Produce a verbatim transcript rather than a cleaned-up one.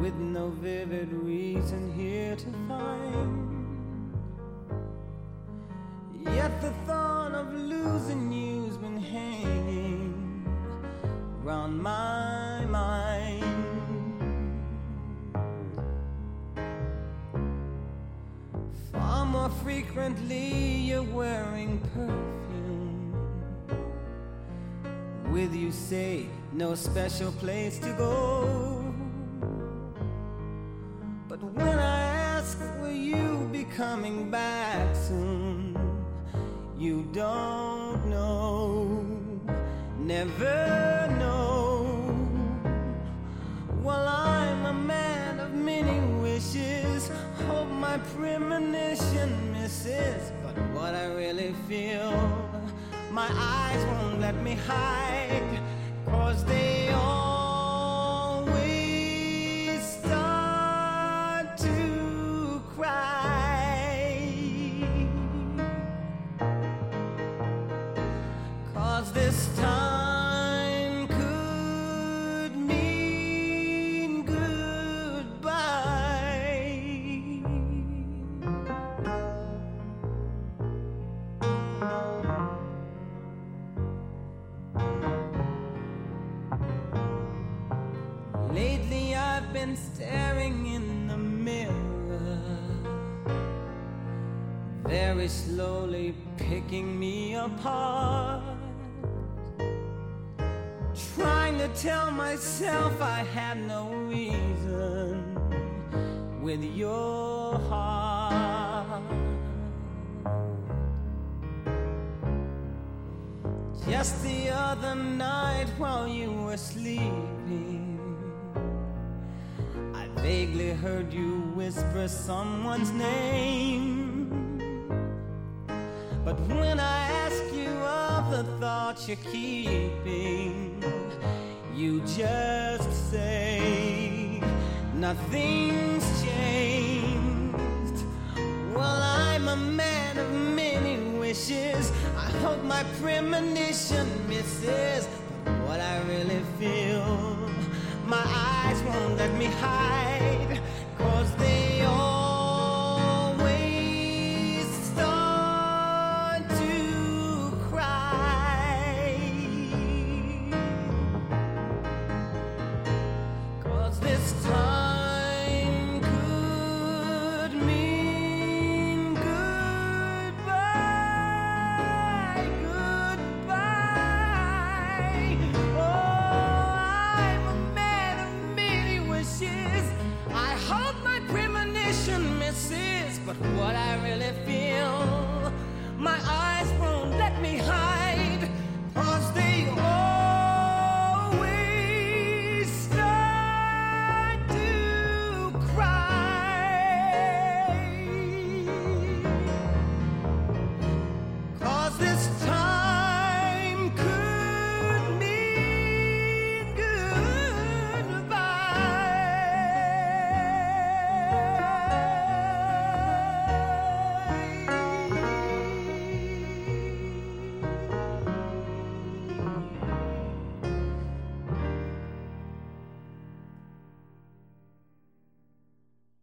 with no vivid reason here to find. Yet the thought of losing you's been hanging round my mind. Far more frequently you're wearing perfume. With you say no special place to go. But when I ask will you be coming back soon, you don't know, never know. Well, I'm a man of many wishes, hope my premonition misses. But what I really feel, my eyes won't let me hide, 'cause they always start to cry. 'Cause this time could mean goodbye. Lately I've been staring in the mirror, very slowly picking me apart, trying to tell myself I had no reason with your heart. Just the other night while you were sleeping, I vaguely heard you whisper someone's name. But when I ask you of the thoughts you're keeping, you just say nothing's changed. Well, I'm a man of many wishes, I hope my premonition misses. But what I really feel, my eyes won't let me hide.